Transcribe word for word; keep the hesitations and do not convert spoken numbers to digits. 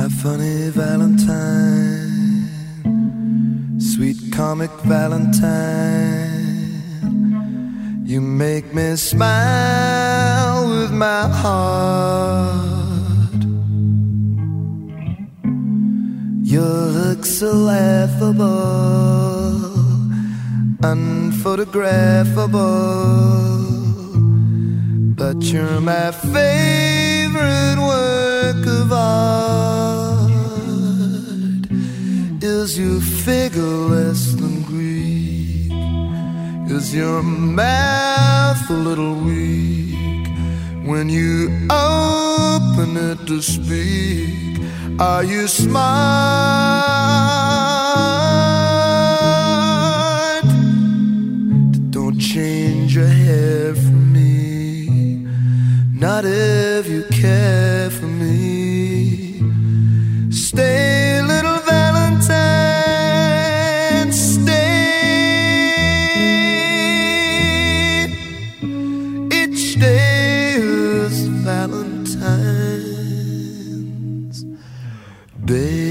My funny Valentine, sweet comic Valentine, you make me smile with my heart. Your looks are laughable, unphotographable, but you're my favorite work of art. Is your figure less than Greek? Is your mouth a little weak when you open it to speak? Are you smart? Don't change your hair for me, not if you care for me. Stay, little Valentine, stay. Each day is Valentine's Day.